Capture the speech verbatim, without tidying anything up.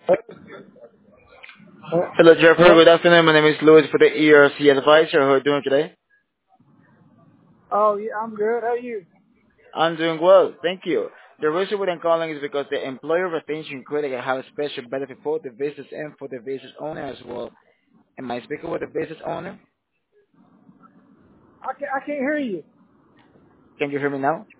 Uh, uh, Hello, Jeffrey. uh, Good afternoon. My name is Louis for the E R C advisor. How are you doing today? oh, yeah, I'm good. How are you? I'm doing well. Thank you. The reason why I'm calling is because the employer retention credit have a special benefit for the business and for the business owner as well. Am I speaking with the business owner? I can't, I can't hear you. Can you hear me now?